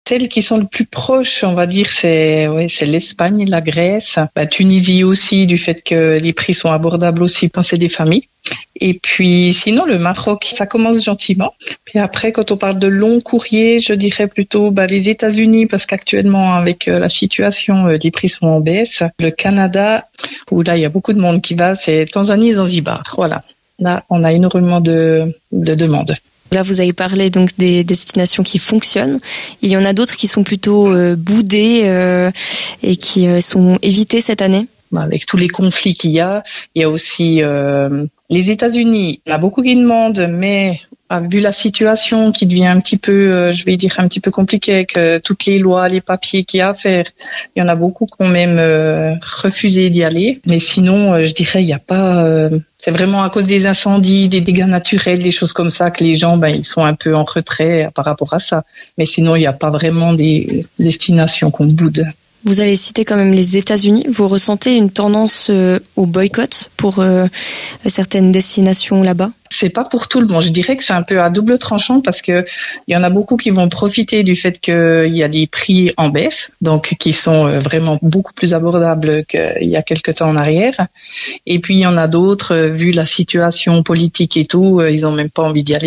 Celles qui sont le plus proches, on va dire, c'est l'Espagne, la Grèce, la Tunisie aussi, du fait que les prix sont abordables aussi quand c'est des familles. Et puis sinon le Maroc, ça commence gentiment. Puis après, quand on parle de long courrier, je dirais plutôt les États-Unis, parce qu'actuellement avec la situation, les prix sont en baisse. Le Canada, où là il y a beaucoup de monde qui va, c'est Tanzanie et Zanzibar. Voilà, là on a énormément de demandes. Là, vous avez parlé donc des destinations qui fonctionnent. Il y en a d'autres qui sont plutôt boudées et qui sont évitées cette année. Avec tous les conflits qu'il y a aussi les États-Unis. On a beaucoup qui demandent, mais vu la situation qui devient un petit peu, je vais dire un petit peu compliquée avec toutes les lois, les papiers qu'il y a à faire, il y en a beaucoup qui ont même refusé d'y aller. Mais sinon, je dirais, il n'y a pas. C'est vraiment à cause des incendies, des dégâts naturels, des choses comme ça que les gens, ils sont un peu en retrait par rapport à ça. Mais sinon, il n'y a pas vraiment des destinations qu'on boude. Vous avez cité quand même les États-Unis. Vous ressentez une tendance au boycott pour certaines destinations là-bas ? C'est pas pour tout le monde. Je dirais que c'est un peu à double tranchant parce que il y en a beaucoup qui vont profiter du fait qu'il y a des prix en baisse, donc qui sont vraiment beaucoup plus abordables qu'il y a quelques temps en arrière. Et puis il y en a d'autres, vu la situation politique et tout, ils ont même pas envie d'y aller.